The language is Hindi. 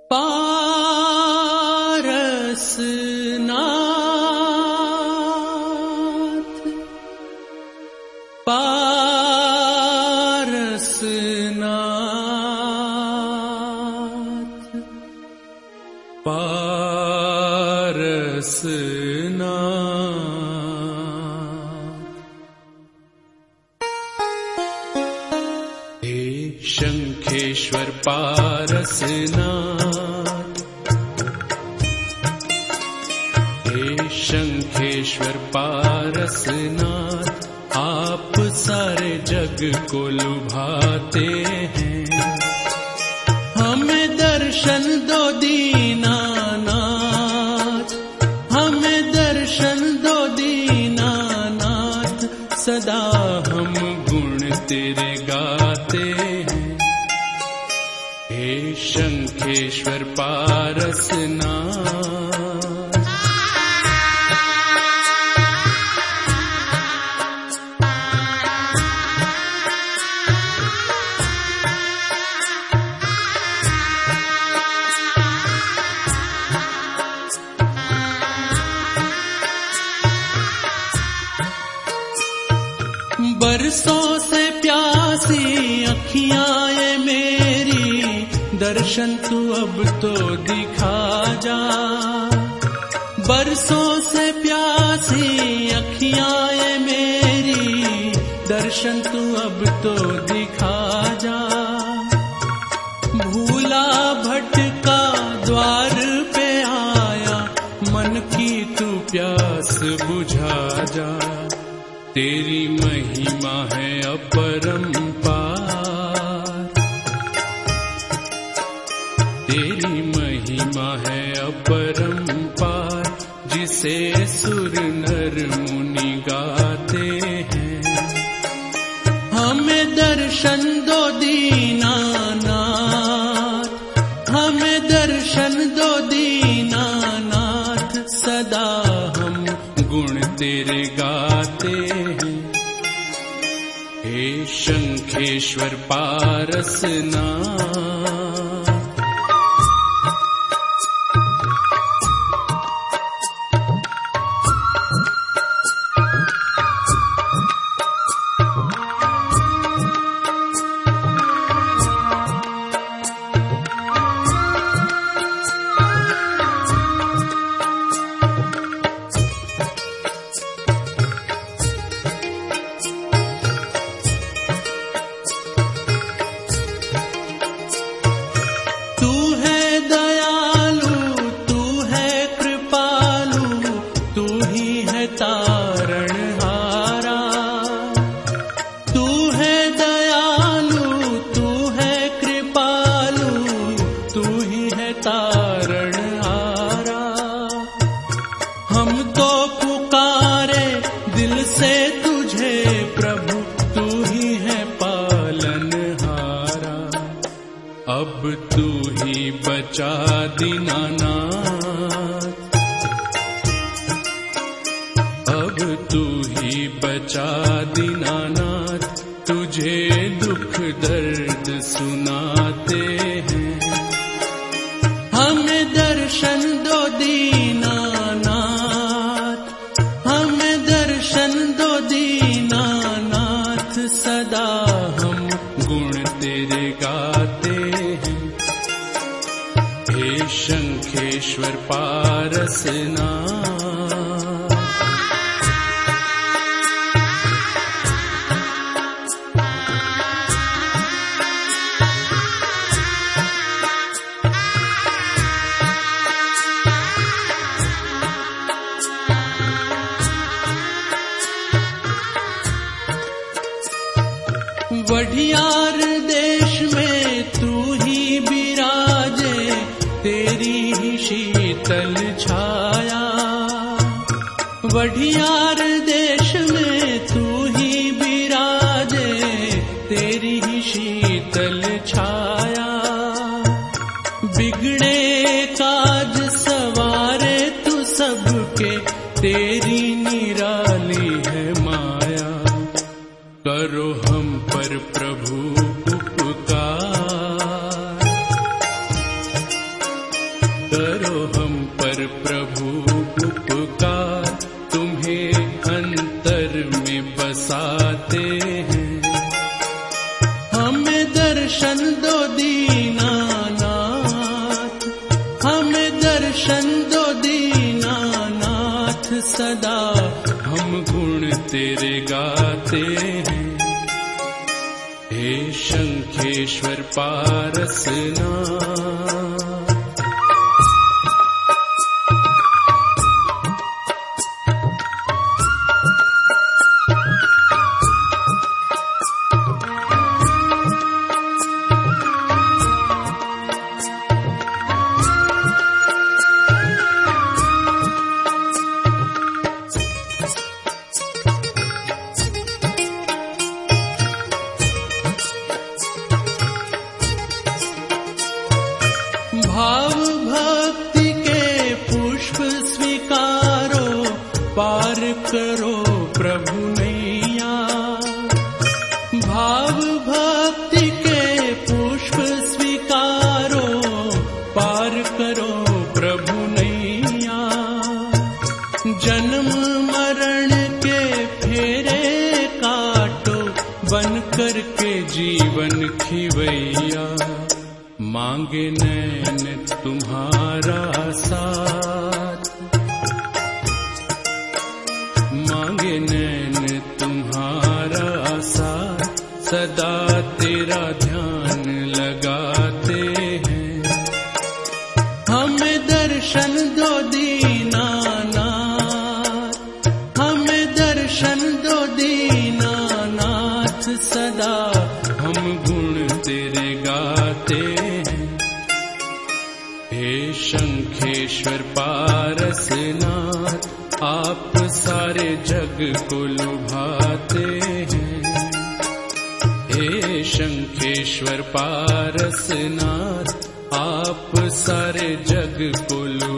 पारसनाथ पारसनाथ पारसनाथ। हे शंखेश्वर पारसनाथ, शंखेश्वर पारसनाथ, आप सारे जग को लुभाते हैं। हमें दर्शन दो दीनानाथ, हमें दर्शन दो दीनानाथ, सदा हम गुण तेरे गाते हैं। हे शंखेश्वर पारसनाथ। बरसों से प्यासी अखियां ये मेरी, दर्शन तू अब तो दिखा जा। बरसों से प्यासी अखियां ये मेरी, दर्शन तू अब तो दिखा जा। भूला भटका द्वार पे आया, मन की तू प्यास बुझा जा। तेरी महिमा है अपरंपार, तेरी महिमा है अपरंपार, जिसे सुर नर मुनि गाते हैं। हमें दर्शन दो दीनानाथ, हमें दर्शन दो दीनानाथ, सदा हम गुण तेरे गाते हैं। हे शंखेश्वर पारसनाथ। अब तू ही बचा दीनानाथ, अब तू ही बचा दीनानाथ, तुझे दुख दर्द सुनाते हैं। हमें दर्शन दो दीनानाथ, हमें दर्शन दो दीनानाथ, सदा हम गुण तेरे गाते हैं। हे शंखेश्वर पारसनाथ। वढियार देश में तू ही विराजे, तेरी ही शीतल छाया। वढियार देश में तू ही विराजे, तेरी ही शीतल छाया। बिगड़े काज सवारे तू सबके, तेरी निराली है माया। करो हम पर प्रभु उपकार, बसाते हैं। हमें दर्शन दो दीनानाथ, हमें दर्शन दो दीनानाथ, सदा हम गुण तेरे गाते हैं। हे शंखेश्वर पारसनाथ, भाव भक्ति के पुष्प स्वीकारो, पार करो प्रभु नैया। भाव भक्ति के पुष्प स्वीकारो, पार करो प्रभु नैया। जन्म मरण के फेरे काटो, बन करके जीवन खिवैया। मांगे नैन तुम्हारा साथ, मांगे नैन तुम्हारा साथ, सदा तेरा ध्यान लगाते हैं। हमें दर्शन दो दीनानाथ, हमें दर्शन दो दीनानाथ, सदा हम गुण तेरे गाते हैं। हे शंखेश्वर पारसनाथ, आप सारे जग को लुभाते हैं। हे शंखेश्वर पारसनाथ, आप सारे जग को